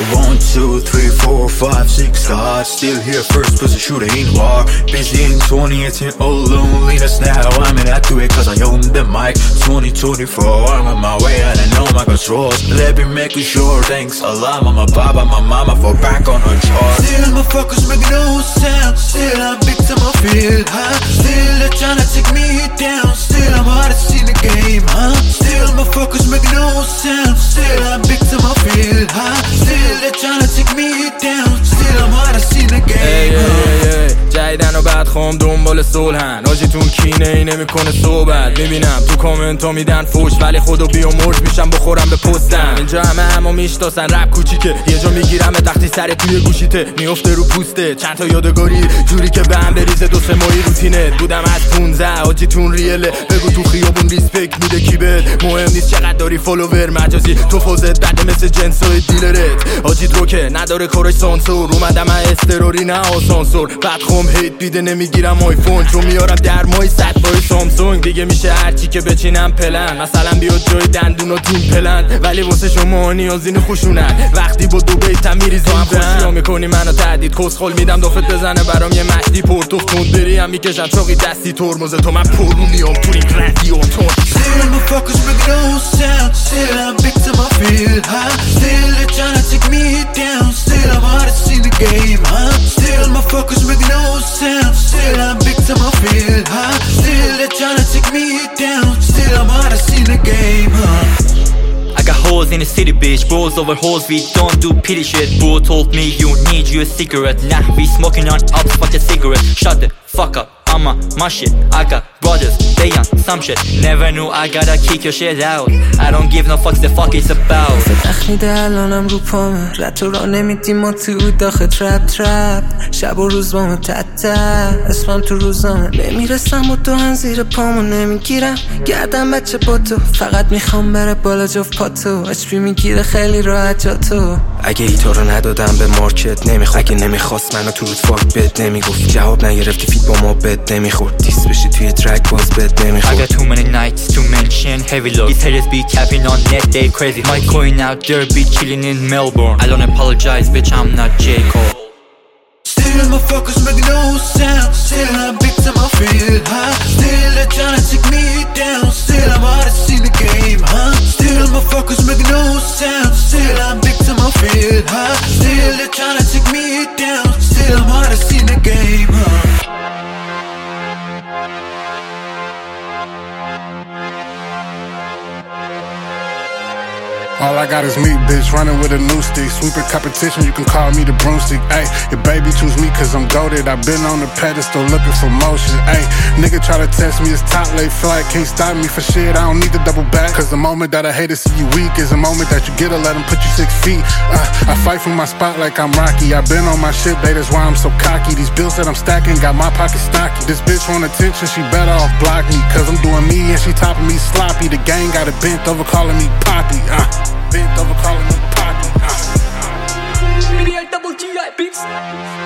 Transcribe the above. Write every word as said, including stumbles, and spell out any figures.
One, two, three, four, five, six, God. Still here, first person shooter in war. Busy in twenty eighteen, all loneliness now. I'm in that way cause I own the mic. Twenty twenty-four, I'm on my way and I know my controls. Let me make it sure, thanks a lot, mama, papa, my mama for back on her chart. Still my focus make no sound. Still I'm big to my field, huh? Still they're tryna take me down. Still I'm hardest in the game, huh? Still my focus make no sound. Still I'm big to my field, huh? Still they're tryna take me down. Still I'm hardest in the game, huh? جایدن و بعد خوام دنبال صلحن آجیتون کینه ای نمیکنه صحبت میبینم تو کامنت ها میدن فوش ولی خودو بیامرز میشم بخورم به پستم اینجا همه همو میشتاسن رپ کوچیکه یه جا میگیرم تختی سر توی گوشیته میفته رو پوسته چند تا یادگاری جوری که به هم بریزه دو سه ماهی روتینه بودم از پونزده آجیتون ریله بگو تو خیابون ریسپکت میده کی بهت مهم نیست چقدر داری فالوور مجازی تو فوزت بده مثل جنسای دیلرت آجیت رو که نداره کارش سانسور اومدم از استروری نه آسانسور بعد خوام هیت بیده نمیگیرم آیفون چون میارم در مای صد بای سامسونگ دیگه میشه هرچی که بچینم پلن مثلا بیاد جای دندون و تیم پلند ولی واسه شما نیازین خوشونت وقتی با دو بیتم میریزی هم خوشیا میکنی منو تهدید کسخل میدم دافت بزنه برام یه مشتی پورتوف کند بری هم میکشم چاقی دستی ترمز تو من پرونیام تو این رندی و تون Still my focus make no sound. Still I'm big to my field, huh? Still they're tryna take me down. Still I'm hardest in the game, huh? Still my focus make no sound. Still I'm big to my field, huh? Still they're tryna take me down. Still I'm hardest in the game, huh? I got hoes in the city, bitch. Bros over hoes, we don't do pity shit. Bro told me you need you a cigarette. Nah, we smoking on ups, fuck a cigarette. Shut the fuck up, I'm on my shit. I got brothers, they on some shit. Never knew I gotta kick your shit out. I don't give no fucks, the fuck it's about. تخمیده الانم رو پامه رد تو را نمیدیم ما تو داخل ترپ ترپ شب و روز با ما تتر اسمم تو روزامه نمیرسم و تو هم زیر پامو نمیگیرم گردم بچه با تو فقط میخوام بره بالا جفت پاتو اچ پی میگیره خیلی راحت جا تو اگه ایتا رو ندادم به مارکت نمیخواد اگه نمیخواست منو تو رود فاک بد نمیگفت جواب نگرفتی فیت با ما بد نمیخورد دیس بشی توی ترک باز بد نمیخورد I got too many nights to mention heavy load. These haters be capping on net, they crazy. My coin out there be chilling in Melbourne. I don't apologize, bitch, I'm not J. Cole. Still my focus make no sound. Still I'm big to my field, huh? Still they're tryna take me down. Still I'm hardest in the game, huh? Still my focus make no sound. Still I'm big to my field, huh? Still they're tryna take me down. Still I'm hardest in the game, huh? All I got is me, bitch, running with a new stick. Sweeping competition, you can call me the broomstick. Ayy, your baby choose me cause I'm goated. I been on the pedestal looking for motion. Ayy, nigga try to test me, it's top late flight. Can't stop me for shit, I don't need to double back. Cause the moment that I hate to see you weak is the moment that you get to let them put you six feet. Uh, I fight for my spot like I'm Rocky. I been on my shit, babe, that's why I'm so cocky. These bills that I'm stacking got my pocket stocky. This bitch want attention, she better off block me. Cause I'm doing me and she topping me sloppy. The gang got it bent over calling me Poppy. Uh. Bent over calling me Poppy. Uh. Maybe I double G I beats.